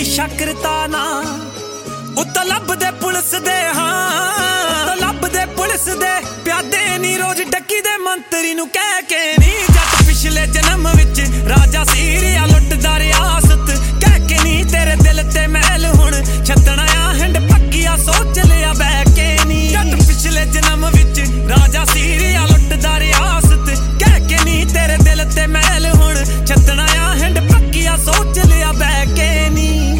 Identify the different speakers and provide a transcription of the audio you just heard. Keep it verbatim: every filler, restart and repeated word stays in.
Speaker 1: ਸ਼ਕਰਤਾ ਨਾ ਉੱਤੋਂ ਲੱਭਦੇ ਪੁਲਿਸ ਦੇ ਹਾਂ ਲੱਭਦੇ ਪੁਲਿਸ ਦੇ ਪਿਆਦੇ ਨੀ ਰੋਜ਼ ਡੱਕੀ ਦੇ ਮੰਤਰੀ ਨੂੰ ਕਹਿ ਕੇ